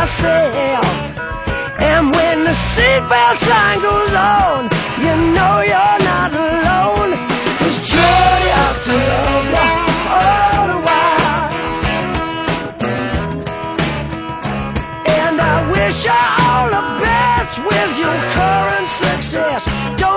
myself. And when the seatbelt sign goes on, you know you're not alone. 'Cause Jody has to love you all the while. And I wish you all the best with your current success. Don't